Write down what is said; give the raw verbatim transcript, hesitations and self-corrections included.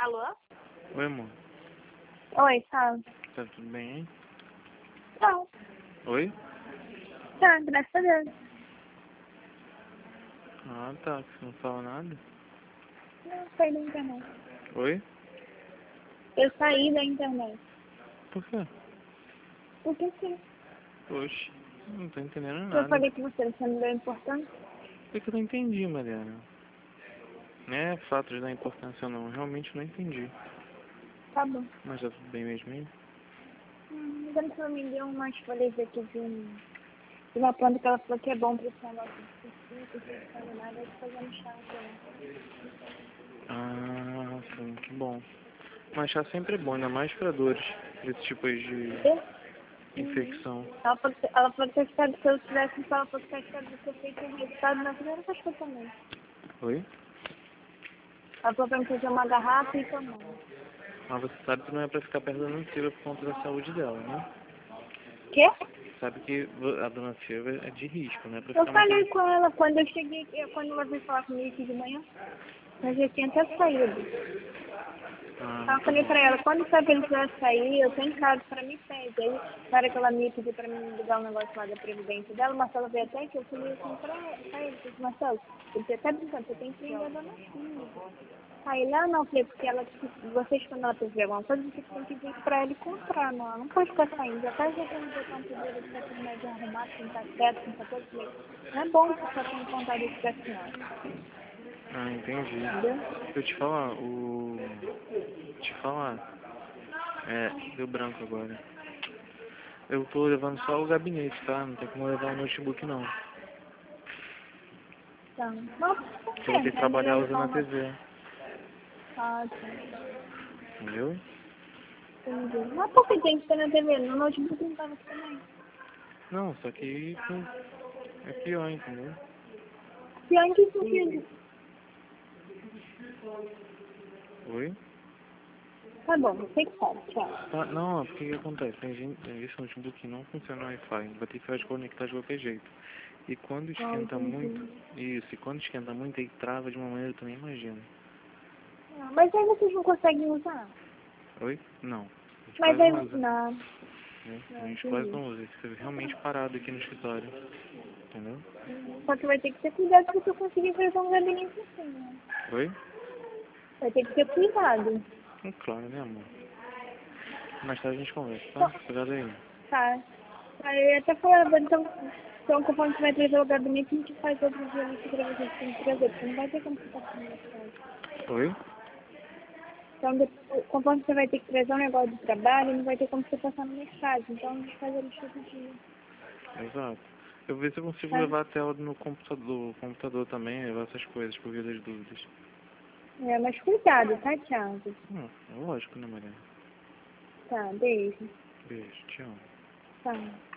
Alô? Oi, amor. Oi, fala. Tá tudo bem, hein? Tá. Oi? Tá, graças a Deus. Ah, tá. Você não fala nada? Não, saí da internet. Oi? Eu saí da internet. Por quê? Por que sim? Oxe, não tô entendendo Eu nada. falei que você não deu importância. Por que eu não entendi, Mariana? Não é fato de dar importância, não. Eu realmente não entendi. Tá bom. Mas tá tudo bem mesmo, hein? Hum, mas ela só me deu umas folhas aqui de, um, de uma planta que ela falou que é bom pra esse negócio de piscina, que não faz nada, eu tô fazendo chá também. Ah, sim, que bom. Mas chá sempre é bom, ainda mais pra dores desse tipo aí de infecção. Ela falou que ela falou que se eu tivesse ela falou que eu tivesse feito um resultado na primeira vez que eu tomei. Oi? Ela falou pra mim fazer uma garrafa e tomar. Mas você sabe que não é pra ficar perto da dona Silvia por conta da saúde dela, né? Quê? Sabe que a dona Silvia é de risco, né? Pra Eu ficar falei muito... com ela quando eu cheguei, eu- quando ela veio falar comigo aqui de manhã, mas eu tinha até saído. Ah, Aí eu tá falei bom. pra ela, quando sabe que ele quiser sair, eu tô em casa pra mim pede. Aí, na hora que ela me pediu pra mim ligar um negócio lá da Previdência dela, o Marcelo veio até que eu falei assim pra, pra ele, falei, Marcelo, ele tá até brincando, você tem que ir a dona Silvia. Aí ele, ah não, falei, porque ela, vocês quando ela precisar alguma coisa, vocês têm que vir pra ele comprar, não, ela não pode ficar saindo. Já tá já tem que botar um pedido pra terminar de arrumar, pintar teto, pintar coisa, eu falei, não é bom que só tenha vontade de ficar assim, ó. Ah, entendi. Entendeu? Deixa eu te falar, o... Te falar. É, deu branco agora. Eu tô levando só o gabinete, tá? Não tem como levar o notebook, não. Então, mas por Eu quê? vou ter que É trabalhar melhor usando levar a uma... T V, Ah, sim. entendeu? Entendi. Mas por que tem que ter na T V? No notebook não tava também. Não, só que hum, é pior, entendeu? Pior em que sentido? Oi? Tá bom, você que sabe, tchau. Tá, não, porque o que acontece? Tem gente, esse notebook não funciona no Wi-Fi, vai ter que ficar desconectar de qualquer jeito. E quando Ah, esquenta muito, entendi. isso, e quando esquenta muito, ele trava de uma maneira que tu nem imagina. Ah, mas aí vocês não conseguem usar. Oi? Não. A gente Mas quase aí... não usa, Não, né? A não, gente quase entendi. não usa, ele fica realmente parado aqui no escritório, entendeu? Só que vai ter que ter cuidado porque eu conseguir fazer um gabinete assim, né? Oi? Vai ter que ter cuidado. É claro, né, amor? Mais tarde a gente conversa, tá? Só- Cuidado aí. Tá. Aí eu até falava, então, então conforme você vai trazer o gabinete, a gente faz outro dia pra vocês que tem que trazer, porque não vai ter como ficar assim na casa. Oi? Então, depois, conforme você vai ter que trazer um negócio de trabalho, não vai ter como você passar no mercado. Então, a gente faz ele todo dia. Exato. Eu vou ver se eu consigo Tá? levar a tela no computador, computador também, levar essas coisas por via das dúvidas. É, mas cuidado, tá, Thiago? Hum, é lógico, né, Mariana? Tá, beijo. Beijo, te amo. Tá.